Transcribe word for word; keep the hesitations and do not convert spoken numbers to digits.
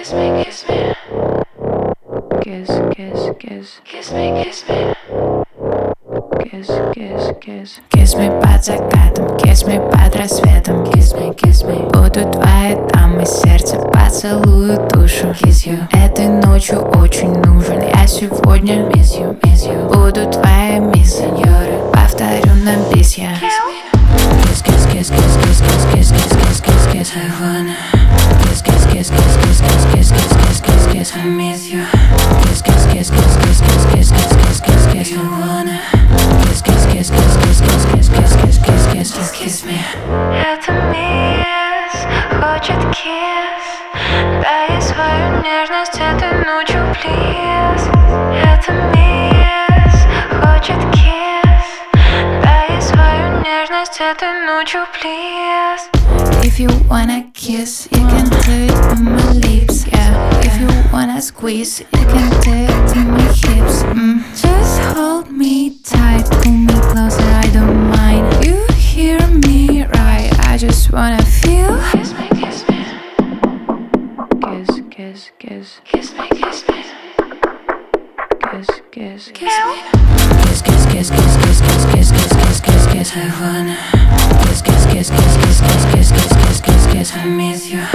Kiss me, kiss me. Kiss, kiss, kiss. Kiss me, kiss me. Kiss, kiss, kiss. Kiss me под закатом, kiss me под рассветом. Kiss me, kiss me. Буду твоей дамой, сердце поцелую душу. Kiss you. Этой ночью очень нужен я сегодня. Miss you, miss you. Буду твоей мисс, Сеньора. повторю на бис я. Kiss me. Kiss, kiss, kiss, kiss, kiss, kiss, kiss, kiss, kiss, kiss, kiss. I wanna. Kiss, kiss, kiss, kiss, kiss, kiss, kiss, kiss, kiss, kiss, kiss. I miss you. Kiss, kiss, kiss, kiss, kiss, kiss, kiss, kiss, kiss, kiss, kiss. You wanna. Kiss, kiss, kiss, kiss, kiss, kiss, kiss, kiss, kiss, kiss, kiss. Just kiss me. Это мисс хочет кисс. Дай ей свою нежность этой ночью, плиз. Это мисс хочет кисс. Дай ей свою нежность этой ночью, плиз. If you wanna kiss, you can do it on my lips, yeah. If you wanna squeeze, you can do it to my hips, mm. Just hold me tight, pull me closer, I don't mind. You hear me right, I just wanna feel. Kiss me, kiss me. Kiss, kiss, kiss. Kiss me, kiss me. Kiss, kiss, Kiss me. Kiss, kiss, kiss, kiss, kiss, kiss, kiss, kiss, kiss, kiss, kiss. I wanna. Kiss, kiss, kiss, kiss, kiss, kiss, kiss, kiss, kiss, kiss, kiss. I miss you.